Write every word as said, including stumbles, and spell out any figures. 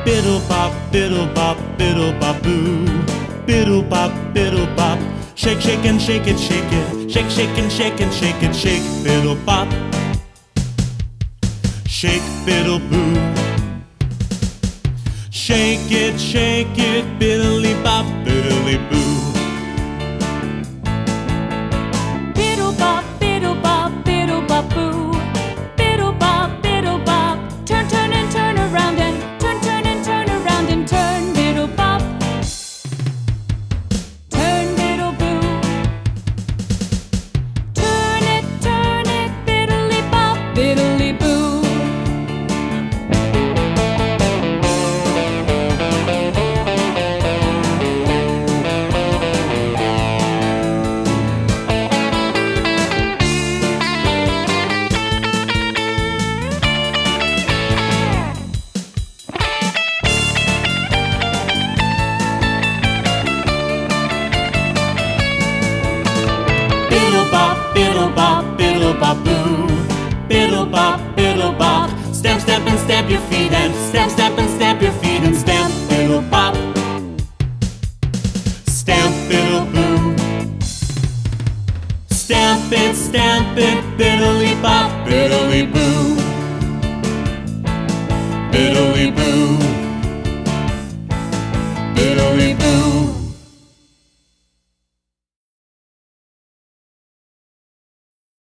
Biddle bop, biddle bop, biddle bop boo. Biddle bop, biddle bop. Shake, shake and shake it, shake it. Shake, shake and shake and shake it, shake. Biddle bop. Shake, biddle boo. Shake it, shake it, biddly bop, biddly boo. Biddle bop, biddle bop, biddle bop boo. Biddle bop, biddle bop. Turn, turn and turn around and turn, turn and turn around and turn. Biddle bop. Turn, biddle boo. Turn it, turn it, biddly bop, biddly boo. Biddle bop, biddle bop, biddle bop boo. Biddle bop, biddle bop. Stamp, stamp and stamp your feet and stamp, stamp and stamp your feet and stamp, biddle bop. Stamp, biddle boo. Stamp it, stamp it, biddly bop.